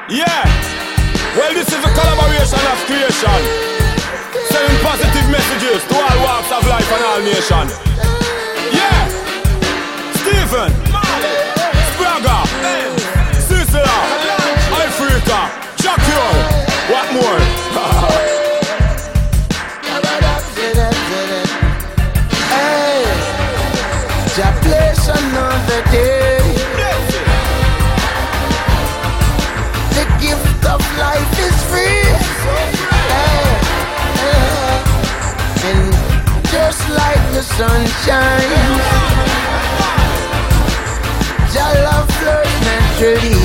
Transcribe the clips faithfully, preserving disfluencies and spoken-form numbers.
Yeah. Well, this is a collaboration of creation, sending positive messages to all walks of life and all nations. Yeah. Stephen, Spraga, Sisera, Africa, Jacquier. What more? Hey, Jah bless another day. The gift of life is free. Hey, hey. And just like the sunshine, Jah love flows naturally.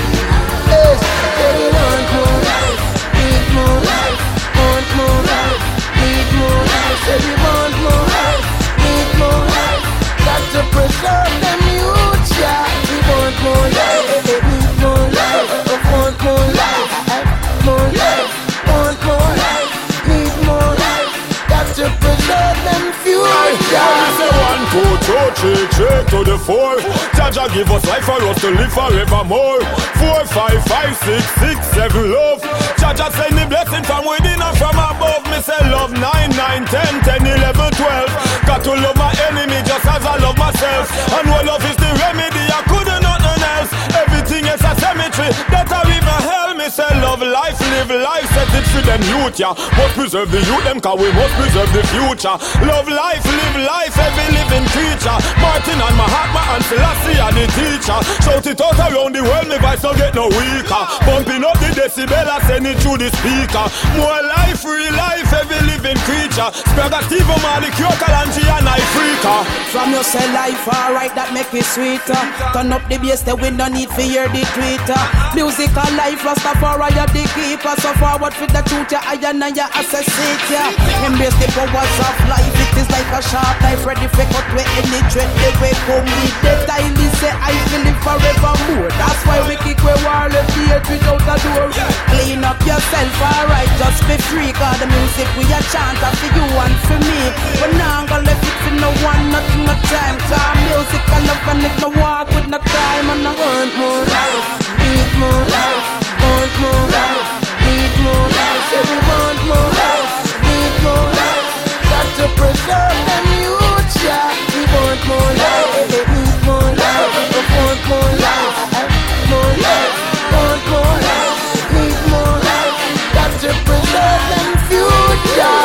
Yes, they want more life, need more life, want more life, need more life. Say we want more life, need more life. Got to preserve them youth, yeah. We want more life, need more life, want more life, more life, want more life, need more life. Got to preserve them future. One, two, two, three, three to the four. Jah give us life for us to live forevermore. Four, five, five, six, six, seven, love. Jah send the blessing from within and from above. Me say love nine, nine, ten, ten, eleven, twelve. Got to love my enemy just as I love myself. And one love is the remedy, I couldn't nothing else. Everything is a cemetery, that I even hell. Me say love life, live life, set it free them youth, yeah. Must preserve the youth them, cause we must preserve the future. Love life, live life, every living creature. Martin and Mahatma and Selassie and the teacher. Shout it out around the world, my voice don't get no weaker. Bumping up the decibel, I send it through the speaker. More life, real life, every living creature. Spraga, Steve Marley, Kyo Kalanji and Africa. From you say life, alright, that make it sweeter. Turn up the bass, the wind don't need to hear the tweeter. Music and life, Rastafari, you're the keeper. So forward for the truth, you iron and you assess it, yeah. Embrace the powers of life, it is like a sharp knife, ready for cut with any threat. They way come with the time, they say I feel it forevermore. That's why we kick we war, left the earth without a door. Clean up yourself, alright, just be free. Cause the music we a chant for you and for me. But now I'm gonna let it for no one, nothing, no time. Cause music I love and it no walk with no time. And I want more life, need more life, want more life, need more life. Say we want more life, need more life. Got to preserve them youth, yeah. We want more life, need more life, want more life, more life, want more life, need more life. Got to preserve them future.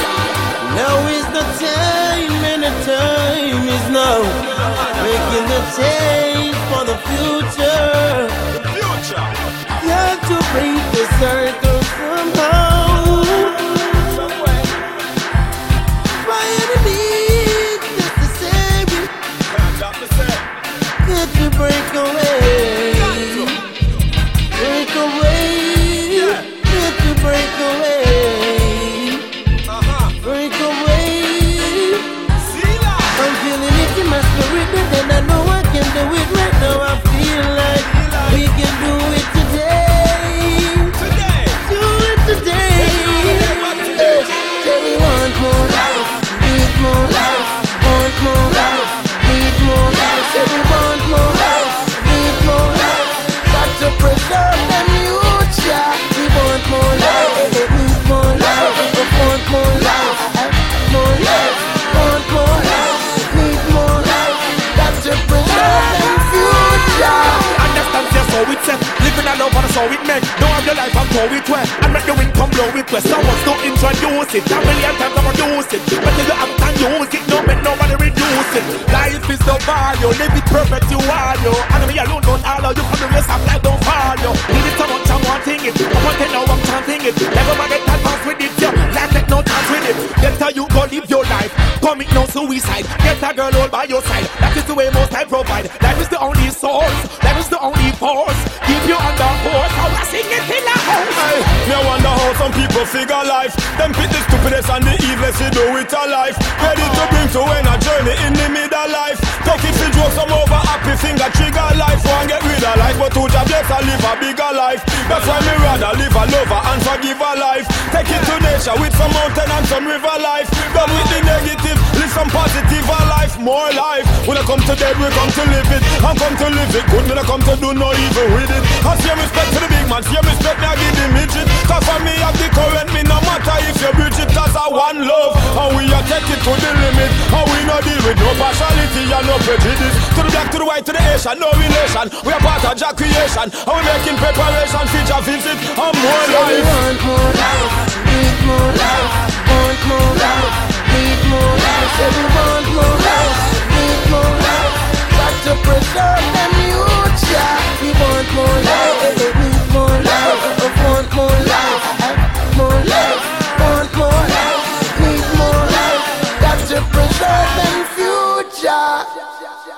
Now is the time, and the time is now. Making the change for the future. The future. You have to break the circle somehow. By any means necessary. Got to break away. Break away. Got to break away. Break away. I'm feeling it in my spirit, and I know I can do it right now. I feel like we can do it today. Today. Do it today. Hey, say we want more life, need more life, want more life, need more life. Say we want more life, need more life. Got to preserve them youth, yeah. We want more life, need more life, want more life, more life, want more life, need more life. Got to preserve them future. Understand just how it set. Living a love and so it make. Don't have your life and throw it where. And make the wind come blow it where. Someone's not introduce it. A million times I'm reduce it. But till you have to use it, no make nobody reduce it. Life is the value, live it perfect you are you. And me alone don't allow you from the rest of life don't follow. Need it so much I'm wanting it. I want to know I'm chanting it. Never mind get that pass with it, yo. Life take no chance with it. Get how you go live your life. Commit no suicide. Get a girl all by your side. That is the way most I provide. Life is the only source. Life is the only force. Keep you under force. How I sing it in the house. Hey, me I wonder how some people figure life. Them pit the stupidest and the evilest you do with a life. Ready to bring to end a journey in the middle life. Take it for joke some over happy finger trigger life. One get rid of life but who just bless and live a bigger life. That's why me rather live a lover and forgive a life. Take it to nature with some mountain and some river life. Done with the negative, live some positive a life. More life. When I come to dead we come to live it. And come to live it good. When I come to do no evil with it. I see respect to the big man Cause for me of the current, me no matter if you bridge it as a one love. And we are take it to the limit. And we no deal with no partiality and no prejudice. To the black, to the white, to the Asian, no relation. We are part of Jah creation. And we making preparation for Jah visit and more life. We want more life, need more life, want more life, need more life. Say we want more life, need more life. Got to preserve them youths, yeah. We want more life, need more life, want more life, more life, want more life, need more life. Got to preserve them future.